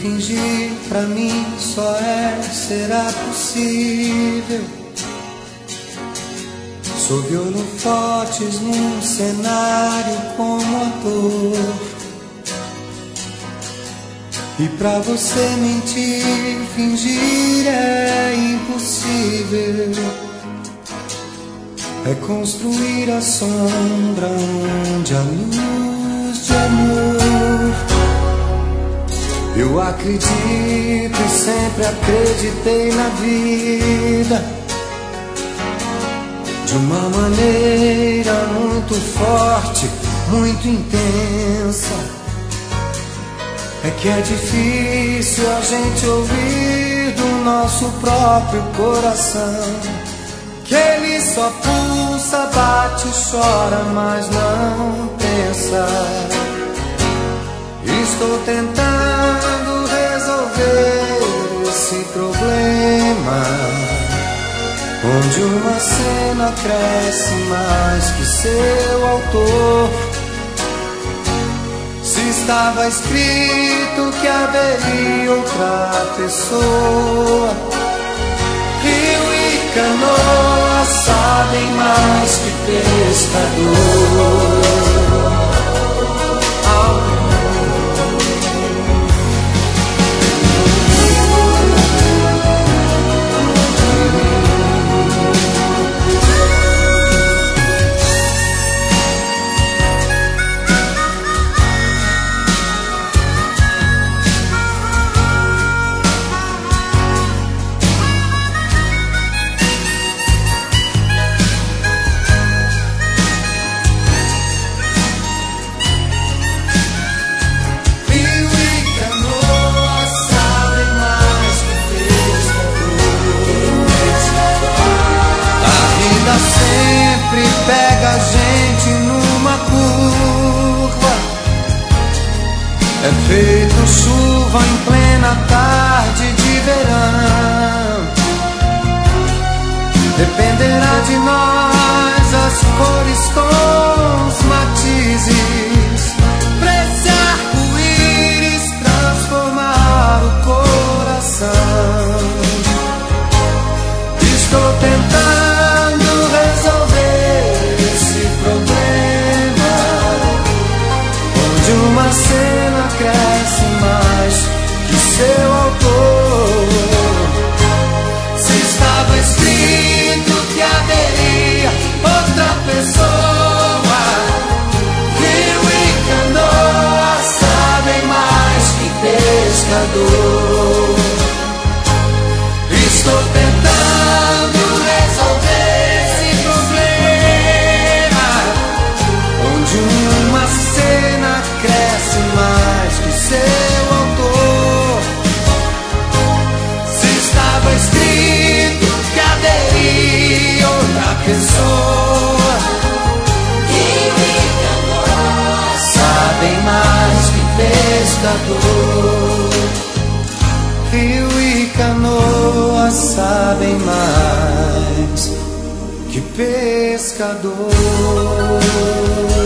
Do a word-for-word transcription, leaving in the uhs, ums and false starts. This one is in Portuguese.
fingir pra mim só é, será possível. Sob holofotes num cenário como ator. E pra você mentir, fingir é impossível. É construir a sombra onde a luz de amor. Eu acredito e sempre acreditei na vida de uma maneira muito forte, muito intensa. É que é difícil a gente ouvir do nosso próprio coração que ele só pulsa, bate, chora, mas não pensa. Estou tentando resolver esse problema, onde uma cena cresce mais que seu autor. Se estava escrito que haveria outra pessoa, rio e canoa sabem mais que pescador. Pega a gente numa curva. É feito chuva em plena tarde de verão. Dependerá de nós as cores com os matizes, pra esse arco-íris transformar o coração. Estou tentando resolver esse problema, onde uma cena cresce mais que seu autor. Se estava escrito que haveria outra pessoa, rio e canoa sabem mais que pescador. Estou tentando resolver esse problema, onde uma cena cresce mais que seu autor. Se estava escrito que haveria outra pessoa, rio e canoa sabem mais que pescador. Rio e canoa sabem mais que pescador.